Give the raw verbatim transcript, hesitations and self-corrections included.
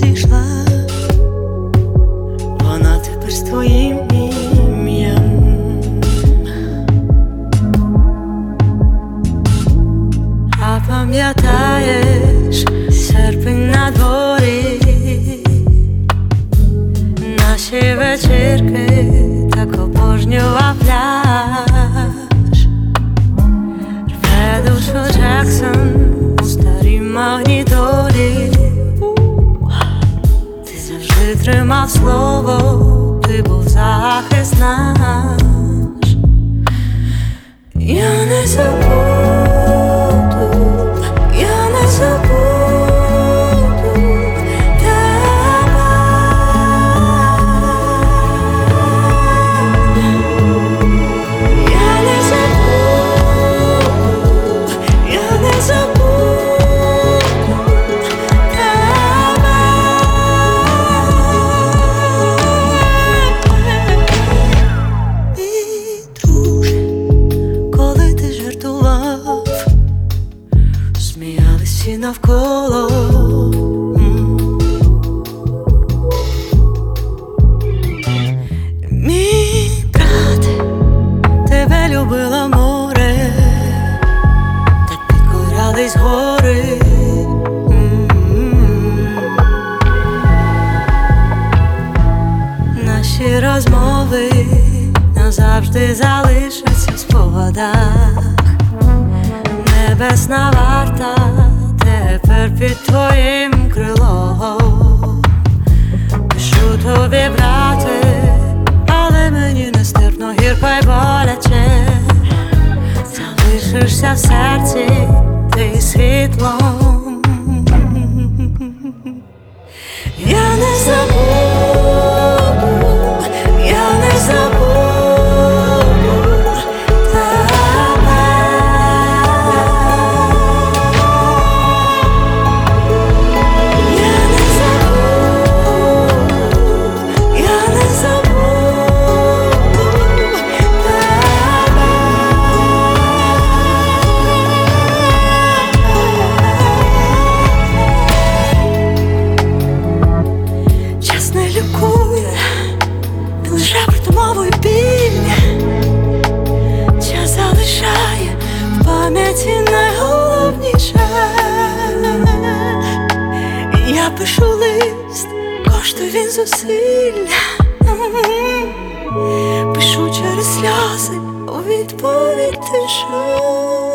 розійшла, вона тепер з твоїм ім'ям. А пам'ятаєш серпень на дворі, наші вечірки, так обожнював пляж. Рве душу Джексон у старій магнітолі. Ти завжди тримав слово, ти був захист наш. Я не забуду, я не забуду тебе. Я не забуду, я не забуду тебе. Мій друже, коли ти жартував, сміялись всі навколо. Мій брат, тебе любило море, так підкорялись гори. Наші розмови назавжди залишаться в спогадах. Небесна варта тепер під твоїм крилом. Пишу тобі, брате, але мені нестерпно гірко й боляче. Залишишся в серці ти світлом. Я не забуду, я не забуду тебе. Я не забуду, я не забуду тебе. Час не лікує, лише притумовує біль. Час залишає в пам'яті найголовніше. Я пишу лист, коштує він зусиль. Пишу через сльози, у відповідь тишу.